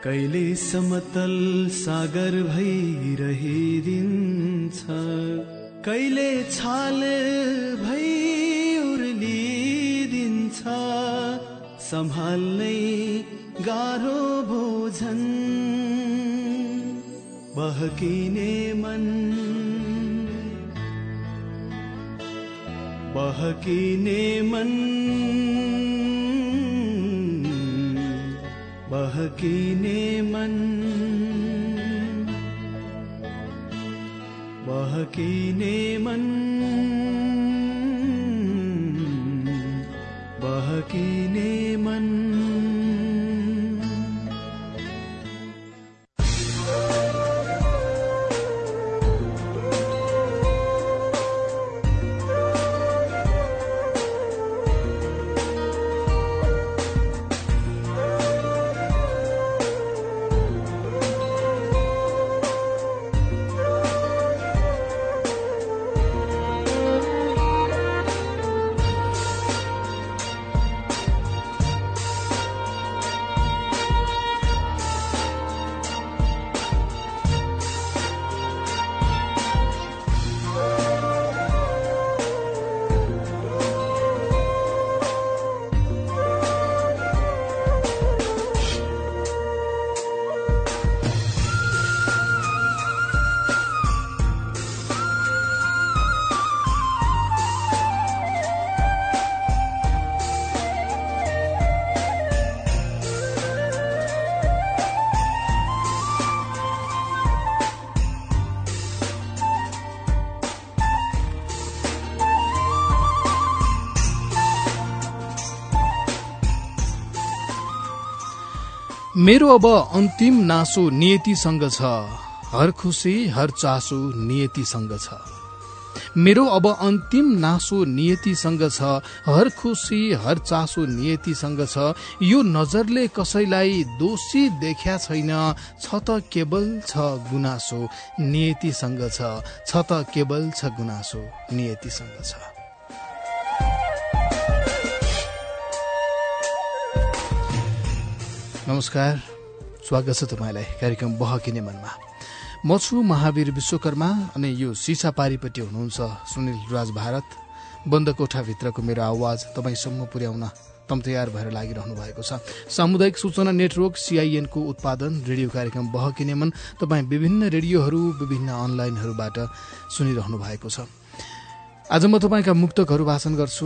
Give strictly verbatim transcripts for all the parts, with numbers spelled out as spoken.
कहिले समतल सागर भइरहिदिन्छ, कहिले छाल भई उर्लिदिन्छ, सम्हाल्नै गाह्रो भोजन। बहकिने मन बहकिने मन बहकिने मन बहकिने मन बहकिने मन। मेरो अब अन्तिम नासो नियतिसँग छ, हर खुशी हर चासो नियतिसँग छ। मेरो अब अन्तिम नासो नियतिसँग छ, हर खुशी हर चासो नियतिसँग छ। यो नजरले कसैलाई दोषी देख्या छैन, छ त केवल छ गुनासो नियतिसँग छ, छ त केवल छ गुनासो नियतिसँग छ। नमस्कार, स्वागत छ तपाईलाई कार्यक्रम बहकिने मनमा। म छु महावीर विश्वकर्मा अनि यो सिसा पारीपट्टि हुनुहुन्छ सुनिल राज भारत। बन्द कोठाभित्रको मेरो आवाज तपाईसम्म पुर्याउन तम तयार भएर लागिरहनु भएको छ। सामुदायिक सूचना नेटवर्क सीआईएन को उत्पादन रेडियो कार्यक्रम बहकिने मन तपाई विभिन्न रेडियोहरू विभिन्न अनलाइनहरूबाट सुनिरहनु भएको छ। आज म तपाईका मुक्तकहरू वाचन गर्छु,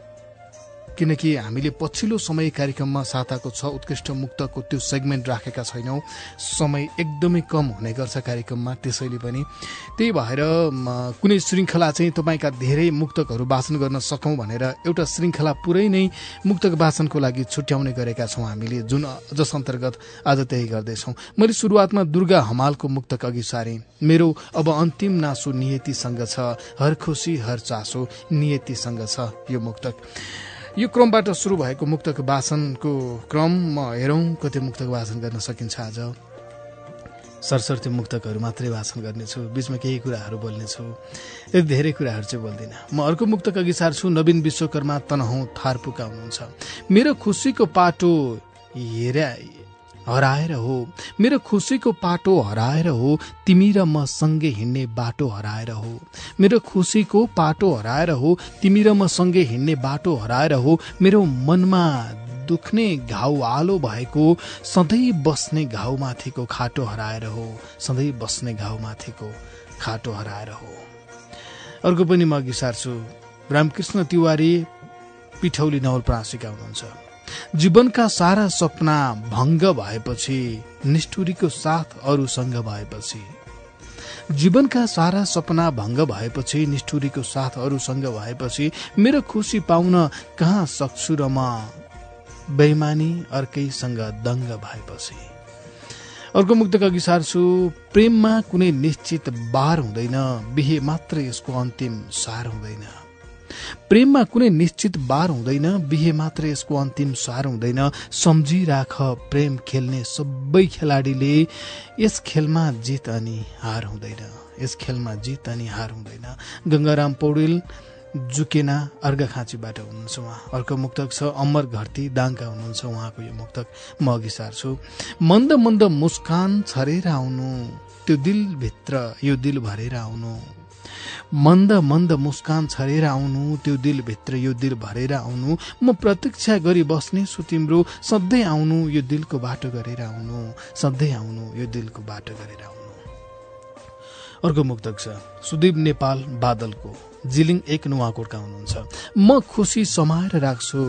किनकि हामीले पछिल्लो समय कार्यक्रममा साताको छ उत्कृष्ट मुक्तको त्यो सेगमेन्ट राखेका छैनौं। समय एकदमै कम हुने गर्छ कार्यक्रममा, त्यसैले पनि त्यही भएर कुनै श्रृंखला चाहिँ तपाईका धेरै मुक्तकहरू वाचन गर्न सकौं भनेर एउटा श्रृंखला पुरै नै मुक्तक वाचनको लागि छुट्याउने गरेका छौं हामीले, जुन जस अन्तर्गत आज त्यही गर्दैछौं। मैले सुरुवातमा दुर्गा हमालको मुक्तक अघि सारे। मेरो अब अन्तिम नासो नियतिसँग छ, हर खुशी हर चासो नियतिसँग छ यो मुक्तक। यो क्रमबाट शुरू भएको मुक्तक वाचनको क्रम म हेरौं कति मुक्तक वाचन गर्न सकिन्छ। आज सरसर्ती मुक्तकहरू मात्रै वाचन गर्नेछु, बीचमा केही कुराहरू बोल्नेछु, यति धेरै कुराहरू चाहिँ बोल्दिन। म अर्को मुक्तक अघि सार्छु। नवीन विश्वकर्मा तनहुँ थारपुका हुनुहुन्छ। मेरो खुशीको पाटो हेरा हराएर हो, मेरो खुशीको पाटो हराएर हो, तिमी र म सँगै हिँड्ने बाटो हराएर हो। मेरो खुशीको पाटो हराएर हो, तिमी र म सँगै हिँड्ने बाटो हराएर हो। मेरो मनमा दुख्ने घाउ आलो भएको, सधैँ बस्ने घाउ माथिको खाटो हराएर हो, सधैँ बस्ने घाउ माथिको खाटो हराएर हो। अर्को पनि म अघि सार्छु। रामकृष्ण तिवारी पिठौली नवलपरासीका हुनुहुन्छ। जीवनका सारा सपना भङ्ग भएपछि, निष्ठुरीको साथ अरूसँग भएपछि, जीवनका सारा सपना भङ्ग भएपछि, निष्ठुरीको साथ अरूसँग भएपछि, मेरो खुशी पाउन कहाँ सक्छु र म बेइमानी अर्कैसँग दङ्ग भएपछि। अर्को मुक्तक अघि सार्छु। प्रेममा कुनै निश्चित बार हुँदैन, बिहे मात्र यसको अन्तिम सार हुँदैन। प्रेममा कुनै निश्चित बार हुँदैन, बिहे मात्र यसको अन्तिम सार हुँदैन। सम्झिराख प्रेम खेल्ने सबै खेलाडीले, यस खेलमा जित अनि हार हुँदैन, यस खेलमा जित अनि हार हुँदैन। गंगाराम पौडेल जुकेना अर्घाखाँचीबाट हुनुहुन्छ उहाँ। अर्को मुक्तक छ अमर घरती दाङका हुनुहुन्छ उहाँको यो मुक्तक म अघि सार्छु। मन्द मन्द मुस्कान छरेर आउनु त्यो दिलभित्र यो दिल भरेर आउनु, मन्द मन्द मुस्कान छरेर आउनु त्यो दिलभित्र यो दिल भरेर आउनु, म प्रतीक्षा गरी बस्ने छु तिम्रो सधैँ आउनु यो दिलको बाटो गरेर आउनु, सधैँ आउनु यो दिलको बाटो गरेर आउनु। अर्को मुक्तक छ सुदीप नेपाल बादलको, जिलिङ एक नुवाकोटका हुनुहुन्छ। म खुसी समाएर राख्छु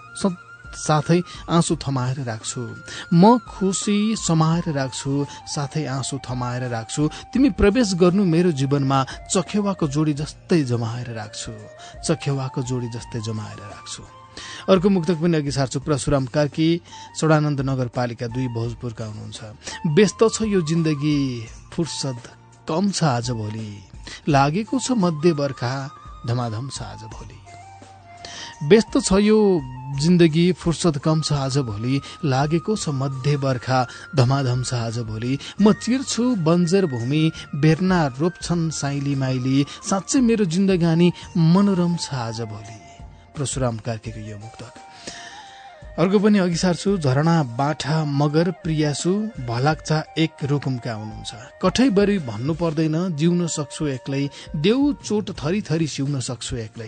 साथै आँसु थमाएर राख्छु, म खुसी समाएर राख्छु साथै आँसु थमाएर राख्छु, तिमी प्रवेश गर्नु मेरो जीवनमा चखेवाको जोडी जस्तै जमाएर राख्छु, चखेवाको जोडी जस्तै जमाएर राख्छु। अर्को मुक्तक पनि अघि सार्छु परशुराम कार्की सडानन्द नगरपालिका दुई भोजपुरका हुनुहुन्छ। व्यस्त छ यो जिन्दगी फुर्सद कम छ आज भोलि, लागेको छ मध्य बर्खा धमाधम छ आज भोलि। व्यस्त छ यो जिन्दगी फुर्सद कम छ आज भोलि, लागेको छ मध्य बर्खा धमाधम छ आज भोलि, म चिर्छु बन्जर भूमि बेर्ना रोप्छन् साइली माइली, साँच्चै मेरो जिन्दगानी मनोरम छ आज भोलि। परशुराम कार्कीको यो मुक्तक। अर्को पनि अघि सार्छु झरणा बाठा मगर प्रियासु भलाक्चा एक रुकुमका हुनुहुन्छ। कठैबरी भन्नु पर्दैन जिउन सक्छु एक्लै, देउ चोट थरी थरी सिउन सक्छु एक्लै,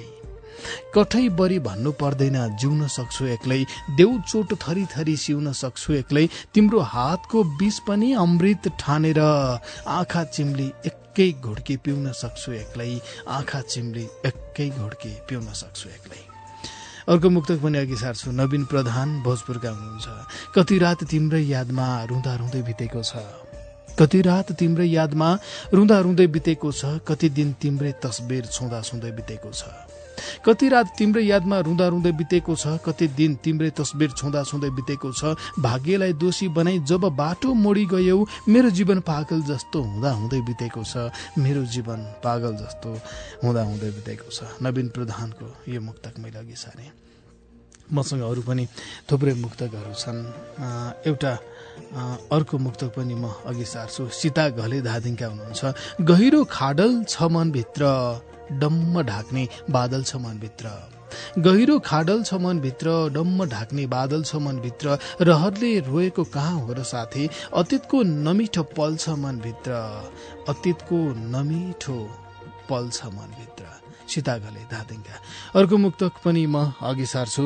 कठैबरी भन्नु पर्दैन जिउन सक्छु एक्लै, देउ चोट थरी थरी सिउन सक्छु एक्लै, तिम्रो हातको विष पनि अमृत ठानेर आँखा चिम्ली एकै घोड्के पिउन सक्छु एक्लै, आँखा चिम्ली एकै घोड्के पिउन सक्छु एक्लै। अर्को मुक्तक पनि अघि सार्छु नवीन प्रधान भोजपुरका हुनुहुन्छ। कति रात तिम्रै यादमा रुँदा रुँदै बितेको छ, कति रात तिम्रै यादमा रुँदा रुँदै बितेको छ, कति दिन तिम्रै तस्बिर छुँदा छुँदै बितेको छ, कति रात तिम्रै यादमा रुँदा रुँदै बितेको छ, कति दिन तिम्रै तस्बिर छुँदा छुँदै बितेको छ, भाग्यलाई दोषी बनाई जब बाटो मोडी गयौ मेरो जीवन पागल जस्तो हुँदा हुँदै बितेको छ, मेरो जीवन पागल जस्तो हुँदा हुँदै बितेको छ। नवीन प्रधानको यो मुक्तक मैले अघि सारे। मसँग अरू पनि थुप्रै मुक्तकहरू छन्। एउटा अर्को मुक्तक पनि म अघि सार्छु सीता घले धादिङका हुनुहुन्छ। गहिरो खाडल छ मनभित्र डम्म ढाक्ने बादल छ मनभित्र, गहिरो खाडल छ मनभित्र डम्म ढाक्ने बादल छ मनभित्र, रहरले रोएको कहाँ हो र साथी अतीतको नमिठो पल छ मनभित्र, अतीतको नमिठो पल छ मनभित्र। सीता घले धादिङका। अर्को मुक्तक पनि म अघि सार्छु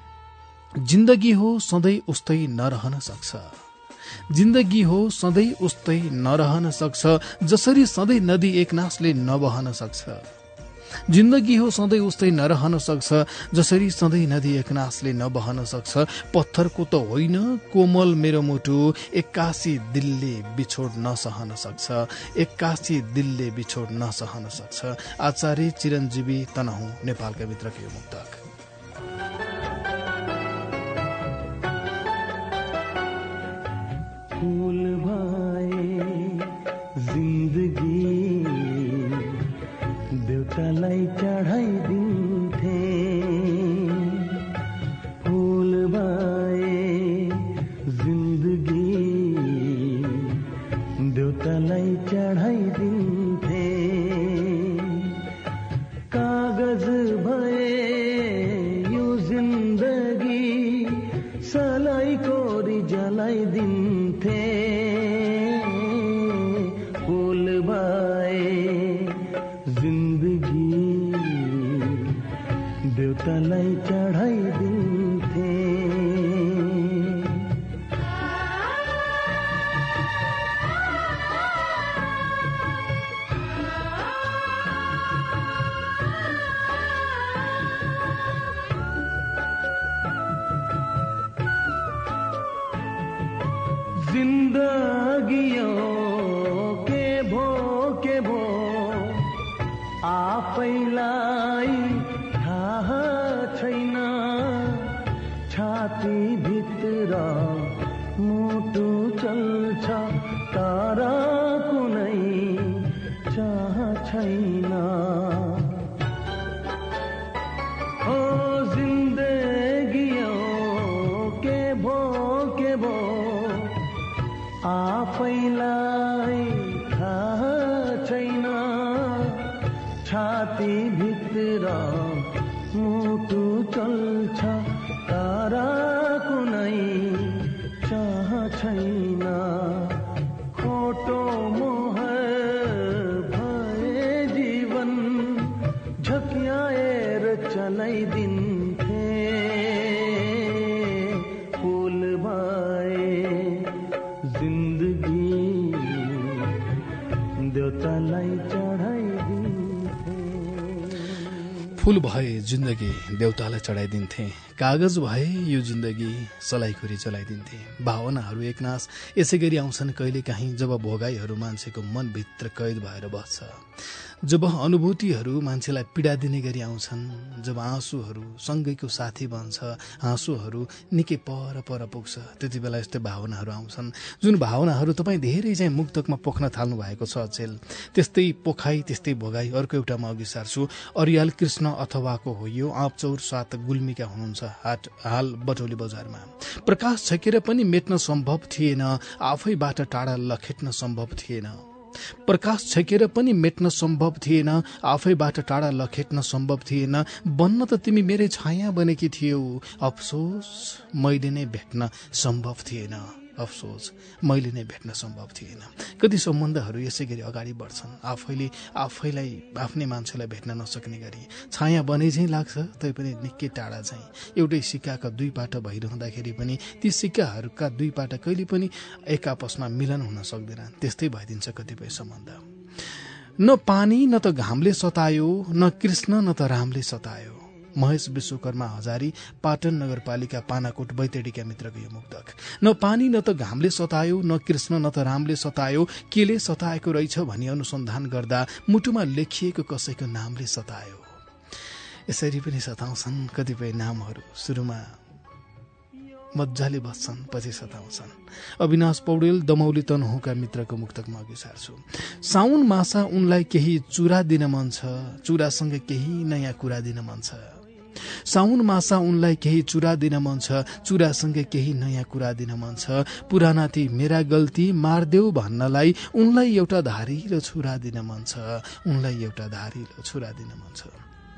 जिन्दगी हो सधैँ उस्तै नरहन सक्छ, जिन्दगी हो सधैँ उस्तै नरहन सक्छ, जसरी सधैँ नदी एकनासले नबहन सक्छ, जिन्दगी हो सधैँ उस्तै नरहन सक्छ, जसरी सधैँ नदी एकनासले नबहन सक्छ, पत्थरको त होइन कोमल मेरो मुटु एक्कासी दिलले बिछोड नसहन सक्छ, एक्कासी दिलले बिछोड नसहन सक्छ। आचार्य चिरञ्जीवी तनहुँ नेपालका भित्रको यो मुक्तक। फूल भाए जिन्दगी देउतालाई चढाइदिन्थे, फूल भाए जिन्दगी देउतालाई चढाइदिन्थे, कागज भए यो जिन्दगी सलाई कोरी जलाइदिन्थे, फूल भाए जिन्दगी देउतालाई चढाइदिन्थे। जिन्दगियो के भो के भो आफैलाई थाहा छैन, छाती भित्र मुटु चल्छ तर कुनै चाह छैन, ओ जिन्दगियो के भो के भो आफैलाई थाहा छैन, छाती भित्र मुटु चल्छ तारा कुनै चाह छैन खोटो मोह भए जीवन झक्याएर चलाइदिन्थे फुल भए जिन्दगी देउतालाई चढाइदिन्थे फूल भए जिन्दगी देउतालाई चढाइदिन्थे कागज भए यो जिन्दगी सलाइखुरी चलाइदिन्थे। भावनाहरू एकनाश यसै गरी आउँछन् कहिलेकाहीँ जब भोगाईहरू मान्छेको मनभित्र कैद भएर बस्छ, जब अनुभूतिहरू मान्छेलाई पीडा दिने गरी आउँछन्, जब आँसुहरू सँगैको साथी बन्छ, आँसुहरू निकै पर पर पुग्छ, त्यति बेला यस्तै भावनाहरू आउँछन् जुन भावनाहरू तपाईँ धेरै चाहिँ मुक्तकमा पोख्न थाल्नु भएको छ अचेल। त्यस्तै पोखाई त्यस्तै भोगाई अर्को एउटा म अघि सार्छु। अरियाल कृष्ण अथवाको हो यो आँपचौर सात गुल्मीका हुनुहुन्छ हाट हाल बटौली बजारमा। प्रकाश छकेर पनि मेट्न सम्भव थिएन, आफैबाट टाढा लखेट्न सम्भव थिएन। प्रकाश छकेर पनि मेट्न सम्भव थिएन, आफैबाट टाढा लखेट्न सम्भव थिएन। बन्न त तिमी मेरै छाया बनेकी थियौ, अफसोस मैले नै भेट्न सम्भव थिएन, अफसोस मैले नै भेट्न सम्भव थिएन। कति सम्बन्धहरू यसै गरी अगाडि बढ्छन्, आफैले आफैलाई आफ्नै मान्छेलाई भेट्न नसक्ने गरी छाया बने चाहिँ लाग्छ, तैपनि निकै टाढा चाहिँ। एउटै सिक्काका दुई पाटा भइरहँदाखेरि पनि ती सिक्काहरूका दुई पाटा कहिले पनि एक आपसमा मिलन हुन सक्दैन, त्यस्तै भइदिन्छ कतिपय सम्बन्ध। न पानी न त घामले सतायो, न कृष्ण न त रामले सतायो। महेश विश्वकर्मा हजारी, पाटन नगरपालिका, पानाकोट, बैतडीका मित्रको यो मुक्तक। न पानी न त घामले सतायो, न कृष्ण न त रामले सतायो, केले सताएको रहेछ भनी अनुसन्धान गर्दा मुटुमा लेखिएको कसैको नामले सतायो। यसरी पनि सताउँछन् कतिपय नामहरू, सुरुमा मजाले बस्छन् पछि सताउँछन्। अविनाश पौडेल, दमौली तनहुँका मित्रको मुक्तक म अघि सार्छु। साउन मासा उनलाई केही चुरा दिन मन छ, चुरासँग केही नयाँ कुरा दिन मन छ। साउन मासा उनलाई केही चुरा दिन मन छ, चुरासँग केही नयाँ कुरा दिन मन छ। पुराना ती मेरा गल्ती मार्देऊ भन्नलाई उनलाई एउटा धारिलो छुरा दिन मन छ, उनलाई एउटा धारिलो छुरा दिन मन छ।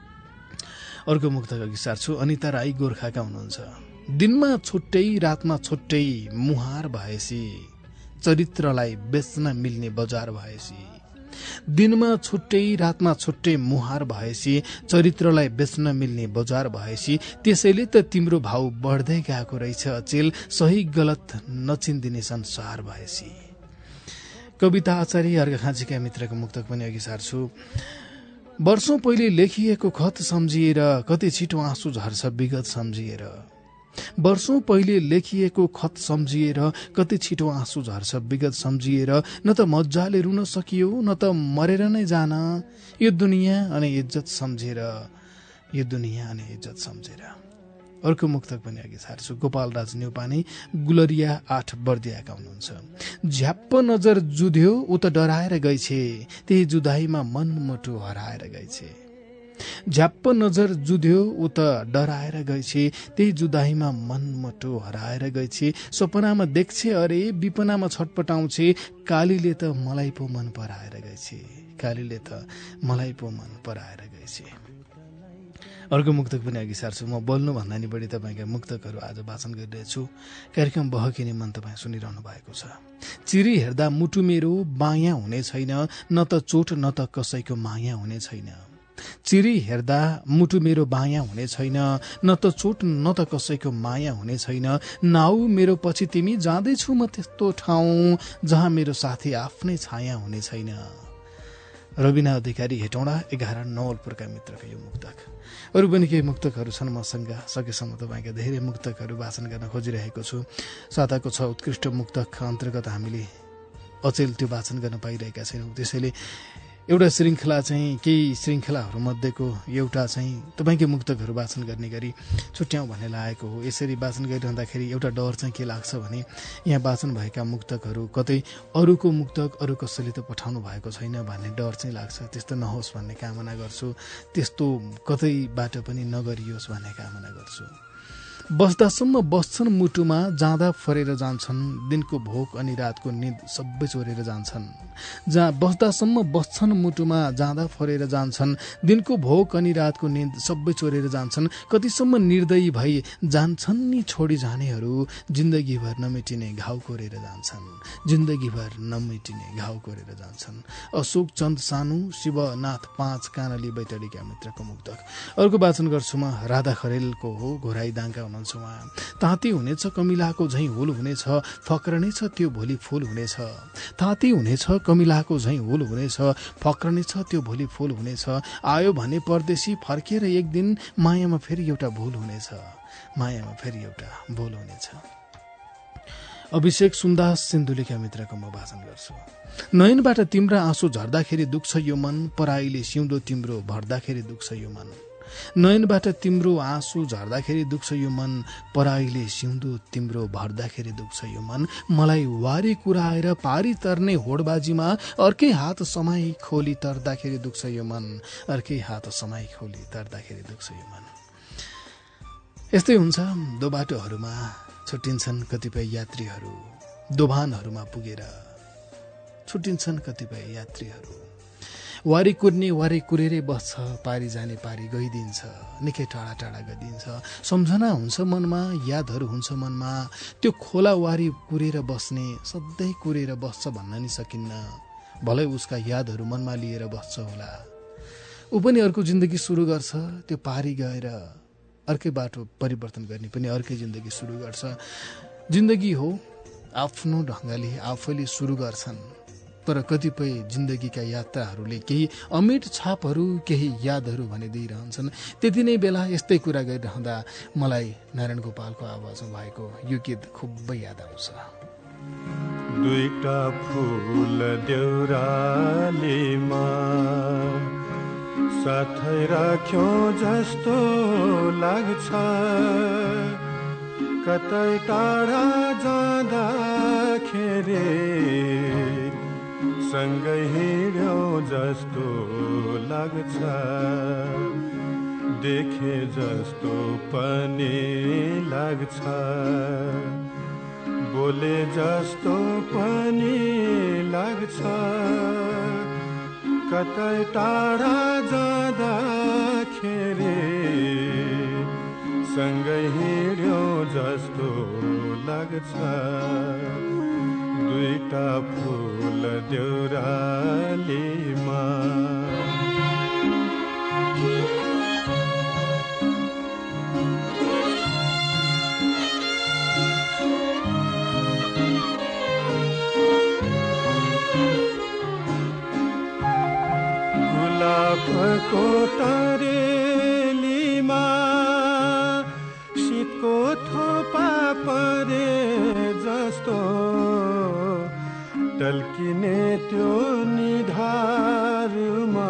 अर्को मुक्तक अघि सार्छु। अनिता राई गोर्खाका हुनुहुन्छ। दिनमा छुट्टै रातमा छुट्टै मुहार भएसी, चरित्रलाई बेच्न मिल्ने बजार भएसी। दिनमा छुट्टै रातमा छुट्टै मुहार भएसी, चरित्रलाई बेच्न मिल्ने बजार भएसी। त्यसैले त तिम्रो भाउ बढ्दै गएको रहेछ अचेल, सही गलत नचिन्दिने संसार भएसी। कविता आचार्य अर्घाखाँचीका मित्रको मुक्तक पनि अघि सार्छु। वर्षौं पहिले लेखिएको खत सम्झिएर कति छिटो आँसु झर्छ विगत सम्झिएर। वर्षौं पहिले लेखिएको खत सम्झिएर कति छिटो आँसु झर्छ विगत सम्झिएर। न त मजाले रुन सकियो न त मरेर नै जान, यो दुनियाँ अनि इज्जत सम्झेर, यो दुनियाँ अनि इज्जत सम्झेर। अर्को मुक्तक पनि अघि सार्छु। गोपाल राज न्यौपाने, गुलरिया आठ बर्दियाका हुनुहुन्छ। झ्याप्प नजर जुध्यो उ त डराएर गएछे, त्यही जुदाईमा मन मुटु हराएर गएछे। झ्याप्प नजर जुध्यो उ त डराएर गएछे, त्यही जुदाईमा मन मुटु हराएर गएछे। सपनामा देख्छे अरे विपनामा छटपटाउँछे, कालीले त मलाई पो मन पराएर गएछे, कालीले त मलाई पो मन पराएर गएछे। अर्को मुक्तक पनि अघि सार्छु। म बोल्नु भन्दा नि बढी तपाईँका मुक्तकहरू आज वाचन गरिरहेछु। कार्यक्रम बहकिने मन तपाईँ सुनिरहनु भएको छ। चिरी हेर्दा मुटु मेरो बायाँ हुने छैन, न त चोट न त कसैको माया हुने छैन। चिरी हेर्दा मुटु मेरो बायाँ हुने छैन, न त चोट न त कसैको माया हुने छैन। नाउ मेरो पछि तिमी जाँदैछु म त्यस्तो ठाउँ, जहाँ मेरो साथी आफ्नै छाया हुने छैन। रविना अधिकारी, हेटौँडा, एघार, नवलपुरका मित्रको यो मुक्तक। अरू पनि केही मुक्तकहरू छन् मसँग, सकेसम्म तपाईँका धेरै मुक्तकहरू वाचन गर्न खोजिरहेको छु। साताको छ उत्कृष्ट मुक्तक अन्तर्गत हामीले अचेल त्यो वाचन गर्न पाइरहेका छैनौँ। त्यसैले एउटा श्रृङ्खला चाहिँ केही श्रृङ्खलाहरू मध्येको एउटा चाहिँ तपाईँकै मुक्तकहरू वाचन गर्ने गरी छुट्याउँ भन्ने लागेको हो। यसरी वाचन गरिरहँदाखेरि एउटा डर चाहिँ के लाग्छ भने यहाँ वाचन भएका मुक्तकहरू कतै अरूको मुक्तक अरू कसैले त पठाउनु भएको छैन भन्ने डर चाहिँ लाग्छ। त्यस्तो नहोस् भन्ने कामना गर्छु, त्यस्तो कतैबाट पनि नगरियोस् भन्ने कामना गर्छु। बस्दासम्म बस्छन् मुटुमा, जाँदा फरेर जान्छन्। दिनको भोक अनि रातको निद सबै चोरेर जान्छन्। जहाँ बस्दासम्म बस्छन् मुटुमा, जाँदा फरेर जान्छन्। दिनको भोक अनि रातको निद सबै चोरेर जान्छन्। कतिसम्म निर्दयी भई जान्छन् नि छोडी जानेहरू, जिन्दगीभर नमेटिने घाउ कोरेर जान्छन्। जिन्दगीभर नमेटिने घाउ कोरेर जान्छन्। अशोक चन्द सानु, शिवनाथ पाँच, कानली बैतडीका मित्रको मुक्तक। अर्को वाचन गर्छु म, राधा खरेलको हो, घोराई दाङका हुनुहुन्छ उहाँ। ताती हुनेछ कमिलाको झैँ हुल हुनेछ, फक्रनेछ त्यो भोलि फूल हुनेछ। ताती हुनेछ कमिलाको झैँ हुल हुनेछ, फक्रनेछ त्यो भोलि फूल हुनेछ। आयो भने परदेशी फर्केर एक दिन, मायामा फेरि एउटा भूल हुनेछ। मायामा फेरि एउटा भूल हुनेछ। अभिषेक सुन्दास सिन्धुलीका मित्रको म वाचन गर्छु। नयनबाट तिम्रा आँसु झर्दाखेरि दुख्छ यो मन, पराईले सिउँदो तिम्रो भर्दाखेरि दुख्छ यो मन। नयनबाट तिम्रो आँसु झर्दाखेरि दुख्छ यो मन, पराईले सिउँदो तिम्रो भर्दाखेरि दुख्छ यो मन। मलाई वारी कुराएर पारी तर्ने होडबाजीमा, अर्कै हात समाई खोली तर्दाखेरि दुख्छ यो मन। अर्कै हात समाई खोली तर्दाखेरि दुख्छ यो मन। यस्तै हुन्छ, दो बाटोहरूमा छुट्टिन्छन् कतिपय यात्रीहरू, दोभानहरूमा पुगेर छुट्टिन्छन् कतिपय यात्रीहरू। वारी कुर्ने वारी कुरेरै बस्छ, पारी जाने पारी गइदिन्छ, निकै टाढा टाढा गइदिन्छ। सम्झना हुन्छ मनमा, यादहरू हुन्छ मनमा, त्यो खोला वारी कुरेर बस्ने, सधैँ कुरेर बस्छ भन्न नि सकिन्न। भलै उसका यादहरू मनमा लिएर बस्छ होला। ऊ पनि अर्को जिन्दगी सुरु गर्छ, त्यो पारी गएर अर्कै बाटो परिवर्तन गर्ने पनि अर्कै जिन्दगी सुरु गर्छ। जिन्दगी हो, आफ्नो ढङ्गले आफैले सुरु गर्छन्, तर कतिपय जिन्दगीका यात्राहरूले केही अमिट छापहरू, केही यादहरू भने दिइरहन्छन्। त्यति नै बेला यस्तै कुरा गरिरहँदा मलाई नारायण गोपालको आवाजमा भएको यो गीत खुबै याद आउँछ। दुईटा फूल देउरालीमा साथै राख्यो जस्तो लाग्छ, कतै टाढा जाँदाखेरि सँगै हिँड्यो जस्तो लाग्छ। देखे जस्तो पनि लाग्छ, बोले जस्तो पनि लाग्छ। कतै टाढा जाँदाखेरि सँगै हिँड्यो जस्तो लाग्छ। दुईटा फूल देउरालीमा गुलाबको तरेलीमा शीतको थोपा परे जस्तो टल्किने त्यो निधारमा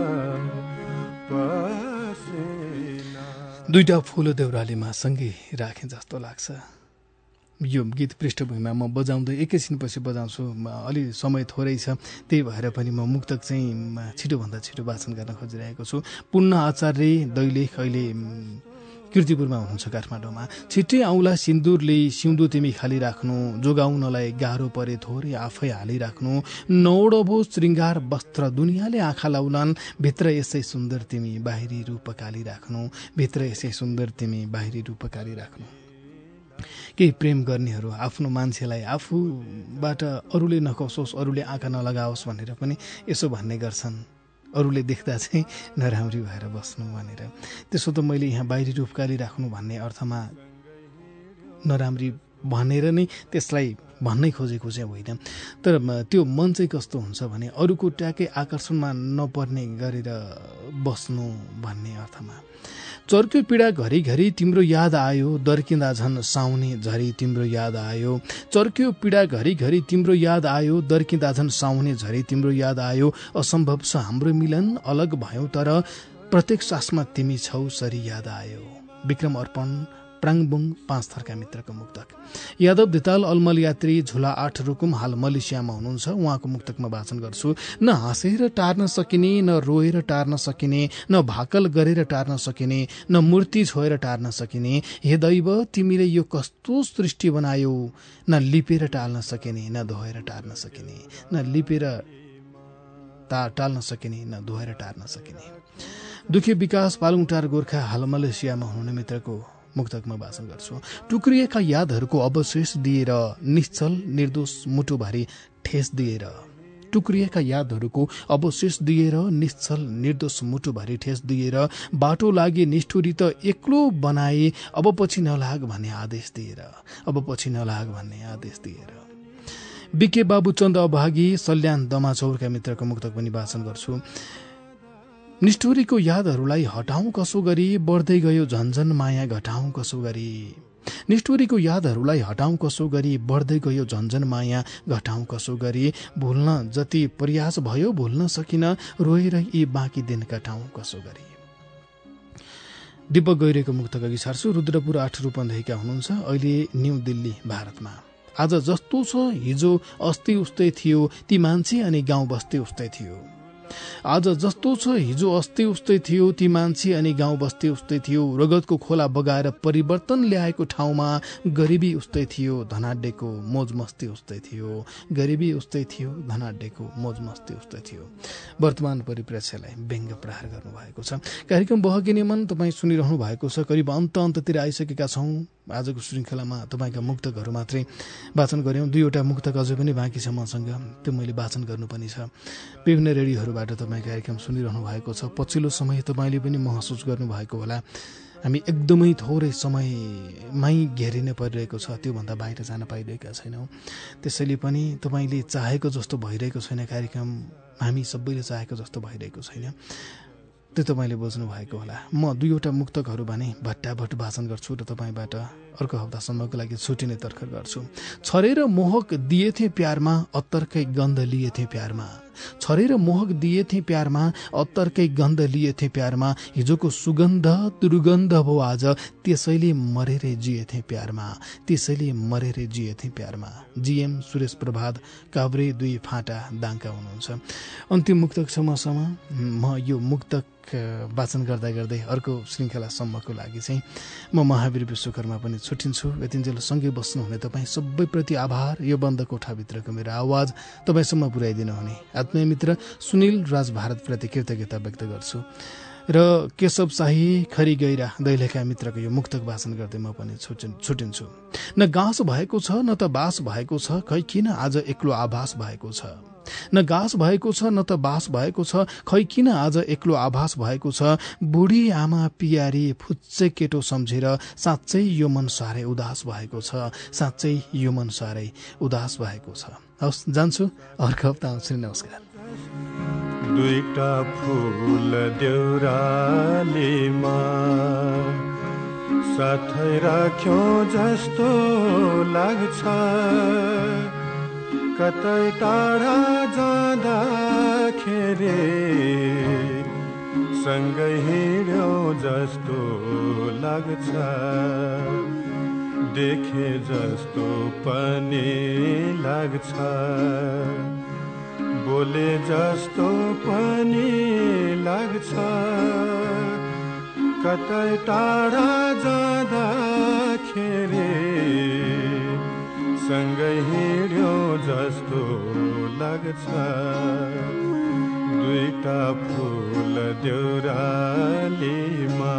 पसेना। दुईटा फूल देउरालीमा सँगै राखे जस्तो लाग्छ। यो गीत पृष्ठभूमिमा म बजाउँदै एकैछिनपछि बजाउँछु, अलि समय थोरै छ, त्यही भएर पनि म मुक्तक चाहिँ छिटोभन्दा छिटो वाचन गर्न खोजिरहेको छु। पुण्य आचार्य दैलेख अहिले किर्तिपुरमा हुनुहुन्छ काठमाडौँमा। छिट्टै आउला सिन्दुरले सिउँदो तिमी खालिराख्नु, जोगाउनलाई गाह्रो परे थोरै आफै हालिराख्नु। नौडबो श्रृङ्गार वस्त्र दुनियाँले आँखा लाउलान्, भित्र यसै सुन्दर तिमी बाहिरी रूप कालिराख्नु। भित्र यसै सुन्दर तिमी बाहिरी रूप कालिराख्नु। केही प्रेम गर्नेहरू आफ्नो मान्छेलाई आफूबाट अरूले नकसोस्, अरूले आँखा नलगाओस् भनेर पनि यसो भन्ने गर्छन्, अरूले देख्दा चाहिँ नराम्री भएर बस्नु भनेर। त्यसो त मैले यहाँ बाहिरी रूप कालिराख्नु भन्ने अर्थमा नराम्री भनेर नै त्यसलाई भन्नै खोजेको चाहिँ होइन, तर त्यो मन चाहिँ कस्तो हुन्छ भने अरूको ट्याकै आकर्षणमा नपर्ने गरेर बस्नु भन्ने अर्थमा। चर्क्यो पीडा घरिघरि तिम्रो याद आयो, दर्किँदा झन् साउने झरी तिम्रो याद आयो। चर्क्यो पीडा घरिघरि तिम्रो याद आयो, दर्किँदा झन् साउने झरी तिम्रो याद आयो। असम्भव छ हाम्रो मिलन, अलग भयौँ तर प्रत्येक सासमा तिमी छौ सरी याद आयो। विक्रम अर्पण प्राङबुङ पाँच थरका मित्रको मुक्तक। यादव धिताल अलमल यात्री झुला आठ रुकुम हाल मलेसियामा हुनुहुन्छ। उहाँको मुक्तकमा वाचन गर्छु। न हाँसेर टार्न सकिने, न रोएर टार्न सकिने, न भाकल गरेर टार्न सकिने, न मूर्ति छोएर टार्न सकिने। हे दैव तिमीले यो कस्तो सृष्टि बनायौ, न लिपेर टाल्न सकिने, न धोएर टार्न सकिने, न लिपेर ता टाल्न सकिने, न धोएर टार्न सकिने। दुखी विकास पालुङटार गोर्खा हाल मलेसियामा हुनुहुने मित्रको मुक्तकमा वाचन गर्छु। टुक्रिएका यादहरूको अवशेष दिएर निश्चल निर्दोष मुटुभरि ठेस दिएर, टुक्रिएका यादहरूको अवशेष दिएर निश्चल निर्दोष मुटुभरि ठेस दिएर, बाटो लागे निष्ठुरी त एक्लो बनाए, अब पछि नलाग भन्ने आदेश दिएर, अब पछि नलाग भन्ने आदेश दिएर। बिके बाबुचन्द अभागी सल्यान दमाचौरका मित्रको मुक्तक पनि वाचन गर्छु। निष्ठुरीको यादहरूलाई हटाउँ कसो गरी, बढ्दै गयो झन्झन माया घटाउँ कसो गरी। निष्ठुरीको यादहरूलाई हटाउँ कसो गरी, बढ्दै गयो झन्झन माया घटाउँ कसो गरी। भुल्न जति प्रयास भयो भुल्न सकिन, रोएर यी बाँकी दिन कटाउँ कसो गरी। दिपक गैरेको मुक्तक अघि सार्छु। रुद्रपुर आठ रूपन्देहीका हुनुहुन्छ। अहिले न्यू दिल्ली भारतमा। आज जस्तो छ हिजो अस्ति उस्तै थियो, ती मान्छे अनि गाउँ बस्ती उस्तै थियो। आज जस्तो छ हिजो अस्ति उस्तै थियो, ती मान्छे अनि गाउँ बस्ती उस्तै थियो। रगतको खोला बगाएर परिवर्तन ल्याएको ठाउँमा गरिबी उस्तै थियो, धनाड्डेको मोज मस्ती उस्तै थियो। गरिबी उस्तै थियो, धनाड्डेको मोज मस्ती उस्तै थियो। वर्तमान परिप्रेक्ष्यलाई व्यङ्ग्य प्रहार गर्नुभएको छ। कार्यक्रम बहकिने मन तपाईँ सुनिरहनु भएको छ। करिब अन्त अन्ततिर आइसकेका छौँ। आजको श्रृङ्खलामा तपाईँका मुक्तकहरू मात्रै वाचन गऱ्यौँ। दुईवटा मुक्तक अझै पनि बाँकी छ मसँग, त्यो मैले वाचन गर्नुपर्ने छ। विभिन्न रेडियोहरूबाट तपाईँ कार्यक्रम सुनिरहनु भएको छ। पछिल्लो समय तपाईँले पनि महसुस गर्नुभएको होला, हामी एकदमै थोरै समयमै घेरिन परिरहेको छ, त्योभन्दा बाहिर जान पाइरहेका छैनौँ। त्यसैले पनि तपाईँले चाहेको जस्तो भइरहेको छैन कार्यक्रम, हामी सबैले चाहेको जस्तो भइरहेको छैन, त्यो तपाईँले बुझ्नु भएको होला। म दुईवटा मुक्तकहरू भने भट्टाभट वाचन गर्छु र तपाईँबाट अर्को हप्तासम्मको लागि छुट्टिने तर्खर गर्छु। छरेर मोहक दिएथे प्यारमा, अत्तरकै गन्ध लिएथे प्यारमा। छरेर मोहक दिएथे प्यारमा, अत्तरकै गन्ध लिएथे प्यारमा। हिजोको सुगन्ध दुर्गन्ध भो आज, त्यसैले मरेरै जिएथे प्यारमा, त्यसैले मरेरै जिएथे प्यारमा। जीएम सुरेश प्रभात काभ्रे दुई फाँटा दाङका हुनुहुन्छ। अन्तिम मुक्तक छ मसँग। म यो मुक्तक वाचन गर्दा गर्दै अर्को श्रृङ्खलासम्मको लागि चाहिँ म महावीर विश्वकर्मा पनि छुट्टिन्छु। यतिन्जेल सँगै बस्नुहुने तपाईँ सबैप्रति आभार। यो बन्द कोठाभित्रको मेरो आवाज तपाईँसम्म पुर्याइदिनु हुने आत्मीय मित्र सुनिल राज भारतप्रति कृतज्ञता व्यक्त गर्छु। र केशव शाही खरी गैरा दैलेखा मित्रको यो मुक्तक वाचन गर्दै म पनि छुटिन्छु। न गाँस भएको छ न त बास भएको छ, खै किन आज एक्लो आभास भएको छ। न घाँस भएको छ न त बाँस भएको छ, खै किन आज एक्लो आभास भएको छ। बुढी आमा पियारी फुच्चे केटो सम्झेर साँच्चै यो मन साह्रै उदास भएको छ, साँच्चै यो मन साह्रै उदास भएको छ। हवस्, जान्छु, अर्को हप्ता आउँछु। नमस्कार। दुईटा फूल देउरालीमा साथै राख्यो जस्तो लाग्छ, कतै टाढा जाँदाखेरि सँगै हिँड्यो जस्तो लाग्छ, देखे जस्तो पनि लाग्छ, बोले जस्तो पनि लाग्छ, कतै टाढा जाँदाखेरि सँगै हिँड्यो जस्तो लाग्छ। दुईटा फूल देउरालीमा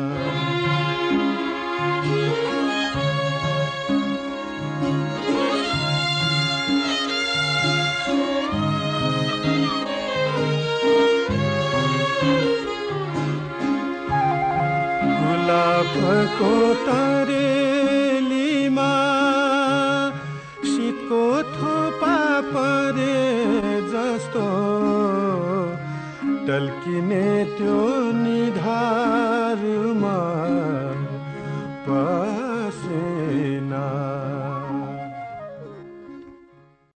गुलाबको तरेलीमा शीतको थोपा परे जस्तो टल्किने त्यो निधारमा पसेना।